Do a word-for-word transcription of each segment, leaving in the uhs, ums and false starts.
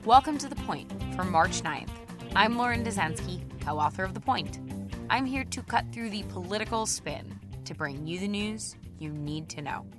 Welcome to The Point for March ninth. I'm Lauren Dezenski, co-author of The Point. I'm here to cut through the political spin to bring you the news you need to know.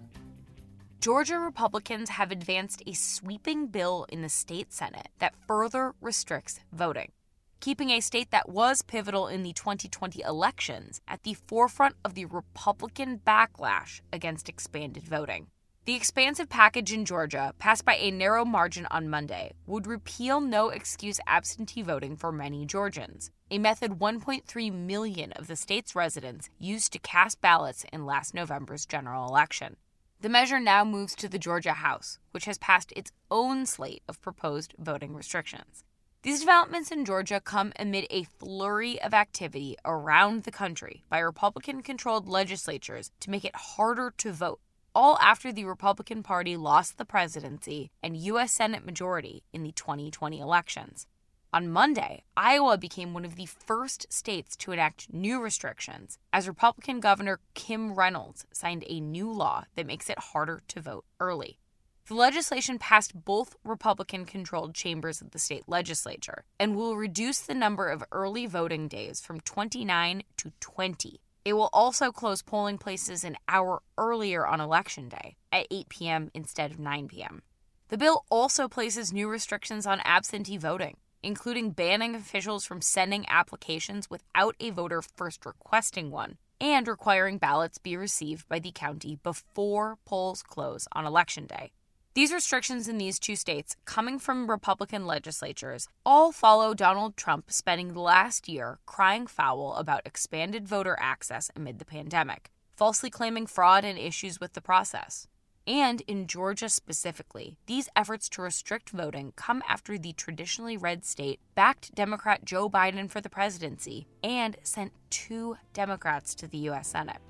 Georgia Republicans have advanced a sweeping bill in the state Senate that further restricts voting, keeping a state that was pivotal in the twenty twenty elections at the forefront of the Republican backlash against expanded voting. The expansive package in Georgia, passed by a narrow margin on Monday, would repeal no-excuse absentee voting for many Georgians, a method one point three million of the state's residents used to cast ballots in last November's general election. The measure now moves to the Georgia House, which has passed its own slate of proposed voting restrictions. These developments in Georgia come amid a flurry of activity around the country by Republican-controlled legislatures to make it harder to vote, all after the Republican Party lost the presidency and U S Senate majority in the twenty twenty elections. On Monday, Iowa became one of the first states to enact new restrictions as Republican Governor Kim Reynolds signed a new law that makes it harder to vote early. The legislation passed both Republican-controlled chambers of the state legislature and will reduce the number of early voting days from twenty-nine to twenty. It will also close polling places an hour earlier on Election Day, at eight p.m. instead of nine p.m. The bill also places new restrictions on absentee voting, including banning officials from sending applications without a voter first requesting one, and requiring ballots be received by the county before polls close on Election Day. These restrictions in these two states, coming from Republican legislatures, all follow Donald Trump spending the last year crying foul about expanded voter access amid the pandemic, falsely claiming fraud and issues with the process. And in Georgia specifically, these efforts to restrict voting come after the traditionally red state backed Democrat Joe Biden for the presidency and sent two Democrats to the U S Senate.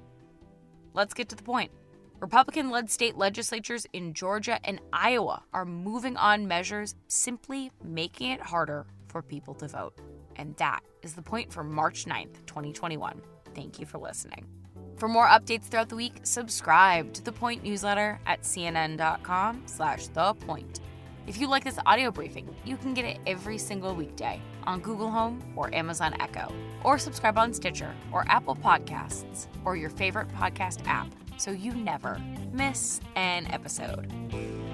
Let's get to the point. Republican-led state legislatures in Georgia and Iowa are moving on measures simply making it harder for people to vote. And that is The Point for March ninth, twenty twenty-one. Thank you for listening. For more updates throughout the week, subscribe to The Point newsletter at cnn.com slash The Point. If you like this audio briefing, you can get it every single weekday on Google Home or Amazon Echo, or subscribe on Stitcher or Apple Podcasts or your favorite podcast app, so you never miss an episode.